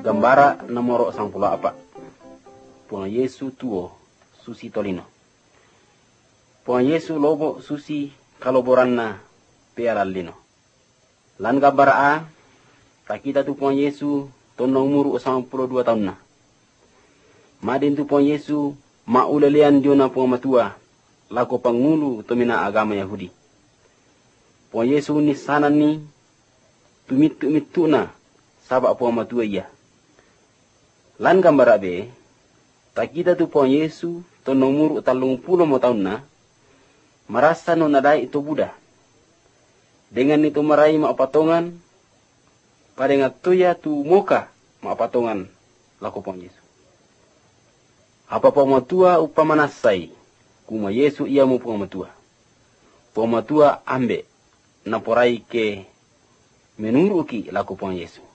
gambara nomor 44. Puang Yesu tuo susi tolino. Puang Yesu lobo susi kaloboranna pealallino. Lan gambara a takita tu Puang Yesu tono umur 82 tahun na. Madin tu Puang Yesu maulelean jona puang matua lako pangulu tomina agama Yahudi. Puang Yesu ni sana ni tumitu na sabak puang matua iya. Lan gambara be takita tu Puang Yesu tono umur 30 tahun na merasa no nadai itu Buddha. Dengan itu meraih patongan pada ngatuya tu muka patongan laku Puang Yesu. Apa puang matua upamanasai kuma Yesu ia mu puang matua. Puang matua ambe naporai ke menuruki laku Puang Yesu.